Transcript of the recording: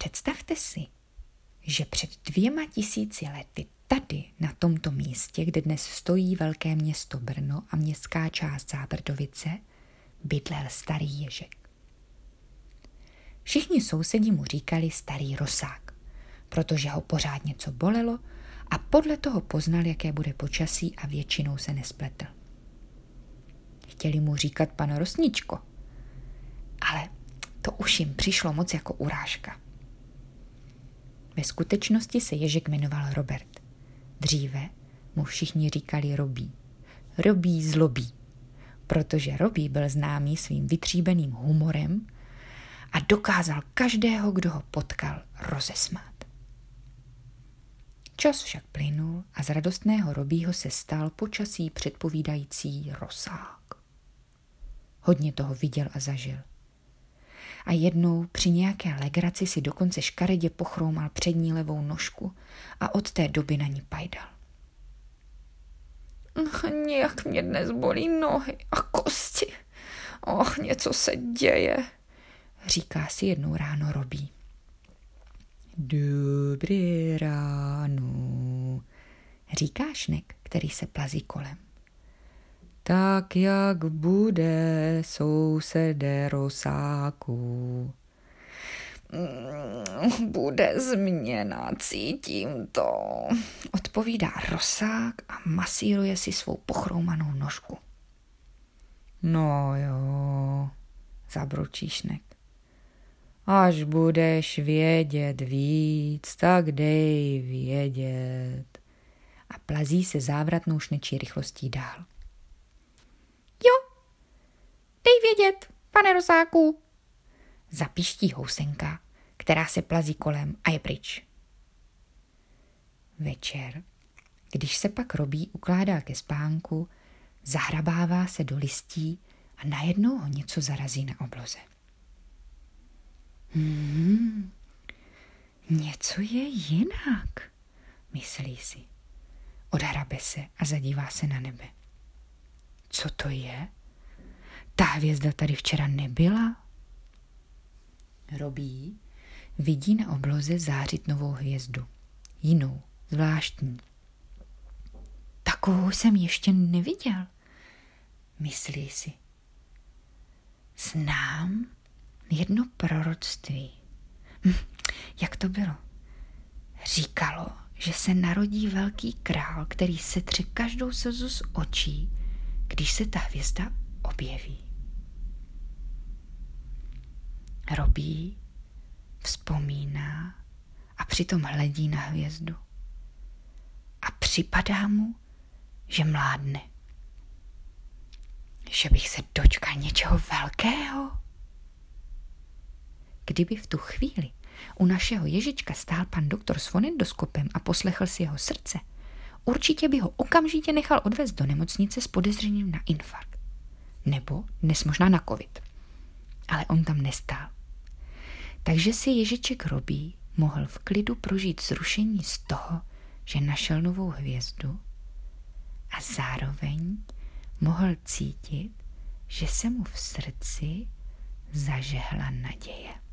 Představte si, že před 2000 lety tady, na tomto místě, kde dnes stojí velké město Brno a městská část Zábrdovice, bydlel starý ježek. Všichni sousedi mu říkali starý Rosák, protože ho pořád něco bolelo a podle toho poznal, jaké bude počasí a většinou se nespletl. Chtěli mu říkat pan Rosničko, ale to už jim přišlo moc jako urážka. Ve skutečnosti se ježek jmenoval Robert. Dříve mu všichni říkali Robí. Robí zlobí, protože Robí byl známý svým vytříbeným humorem a dokázal každého, kdo ho potkal, rozesmát. Čas však plynul a z radostného Robího se stal počasí předpovídající Rosák. Hodně toho viděl a zažil. A jednou při nějaké legraci si dokonce škaredě pochroumal přední levou nožku a od té doby na ní pajdal. Nějak mě dnes bolí nohy a kosti. Něco se děje, říká si jednou ráno Robí. Dobré ráno, říká Šnek, který se plazí kolem. Tak jak bude, sousede Rosáku? Bude změna, cítím to, odpovídá Rosák a masíruje si svou pochroumanou nožku. No jo, zabručí Šnek. Až budeš vědět víc, tak dej vědět. A plazí se závratnou šnečí rychlostí dál. Jo, dej vědět, pane Rosáku, zapíští housenka, která se plazí kolem a je pryč. Večer, když se pak Robí ukládá ke spánku, zahrabává se do listí a najednou ho něco zarazí na obloze. Něco je jinak, myslí si. Odhrabe se a zadívá se na nebe. Co to je? Ta hvězda tady včera nebyla? Robí vidí na obloze zářit novou hvězdu. Jinou, zvláštní. Takovou jsem ještě neviděl, myslí si. Znám jedno proroctví. Jak to bylo? Říkalo, že se narodí velký král, který setře každou slzu z očí, když se ta hvězda objeví. Robí, vzpomíná a přitom hledí na hvězdu. A připadá mu, že mládne. Že bych se dočkal něčeho velkého. Kdyby v tu chvíli u našeho ježička stál pan doktor s fonendoskopem a poslechl si jeho srdce, určitě by ho okamžitě nechal odvést do nemocnice s podezřením na infarkt. Nebo dnes možná na covid. Ale on tam nestál. Takže si ježiček Robí mohl v klidu prožít zrušení z toho, že našel novou hvězdu a zároveň mohl cítit, že se mu v srdci zažehla naděje.